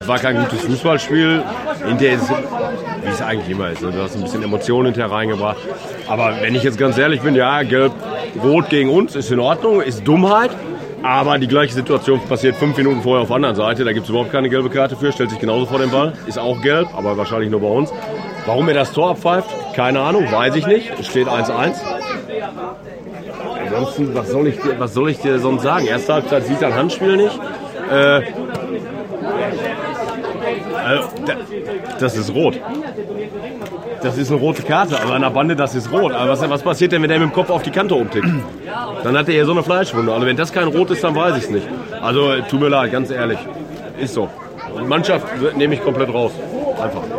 war kein gutes Fußballspiel. Hinterher ist es, wie es eigentlich immer ist. Du hast ein bisschen Emotionen hinterher reingebracht. Aber wenn ich jetzt ganz ehrlich bin, ja, gelb-rot gegen uns ist in Ordnung, ist Dummheit. Aber die gleiche Situation passiert 5 Minuten vorher auf der anderen Seite. Da gibt es überhaupt keine gelbe Karte für. Stellt sich genauso vor den Ball. Ist auch gelb, aber wahrscheinlich nur bei uns. Warum er das Tor abpfeift, keine Ahnung, weiß ich nicht. Es steht 1-1. Ansonsten, was soll ich dir sonst sagen? Erste Halbzeit sieht ein Handspiel nicht. Das ist rot. Das ist eine rote Karte, aber an der Bande, das ist rot. Aber was passiert denn, wenn der mit dem Kopf auf die Kante umtickt? Dann hat er hier so eine Fleischwunde. Also wenn das kein Rot ist, dann weiß ich es nicht. Also tut mir leid, ganz ehrlich. Ist so. Die Mannschaft nehme ich komplett raus. Einfach.